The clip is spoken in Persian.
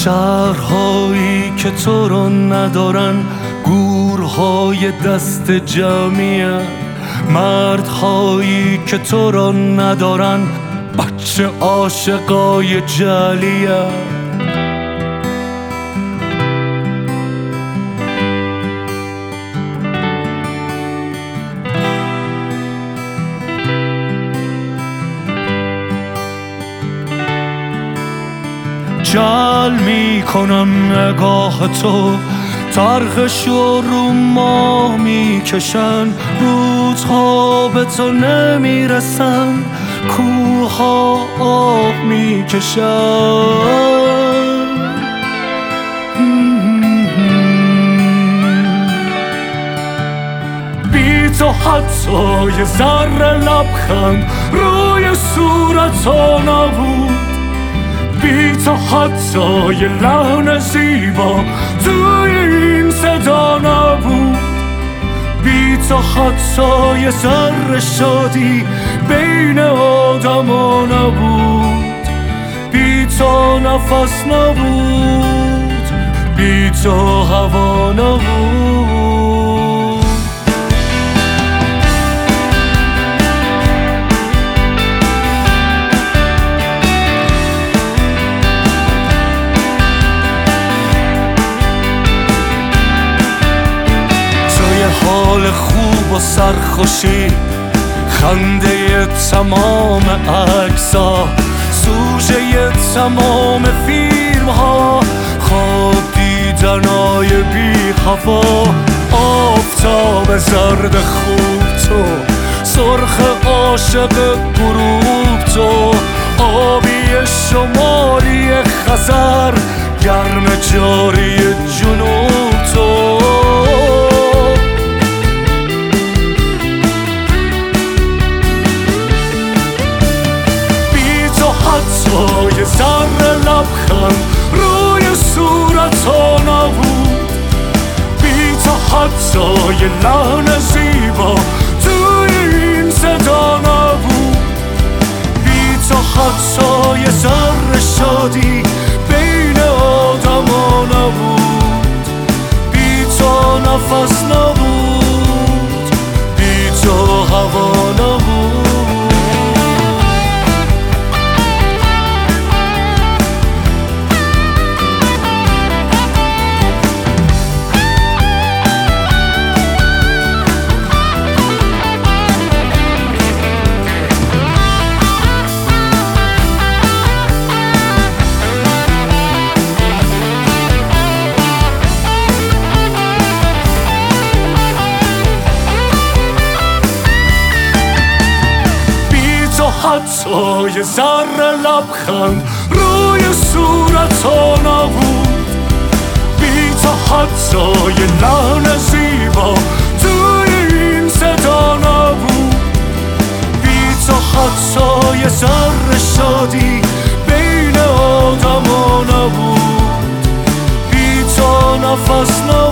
شهرهایی که تو رو ندارن گورهای دست جمعیه، مردهایی که تو رو ندارن بچه عاشقای جلیه. جل میکنم نگاه تو، طرحشو رو ما میکشن، روزها به تو نمیرسن، کوها آب میکشن. بی تو حتی یه ذره لبخند روی صورت ها نبود، بی تو حتی یه لحن زیبا توی این صدا نبود، بی تو حتی یه ذره شادی بین آدما نبود، بی تو نفس نبود، بی تو هوا نبود. حال خوب و سرخوشی، خنده تمام عکس‌ها، سوژه تمام فیلم ها، خواب دیدنای بی هوا، آفتاب زرد خوب تو، سرخ عاشق غروب تو، آبی شمالی خزر، گرم جاری جنوب تو. یه ذره لبخند روی صورت ها نبود، بی تو حتی یه لحن زیبا توی این صدا نبود، بی تو حتی یه ذره شادی بین آدما نبود، بی تو نفس نبود، بی تو هوا نبود. حتی یه ذره لبخند روی صورت ها نبود، بی تو حتی یه لحن زیبا توی این صدا نبود، بی تو حتی یه ذره شادی بین آدما نبود، بی تو نفس نبود.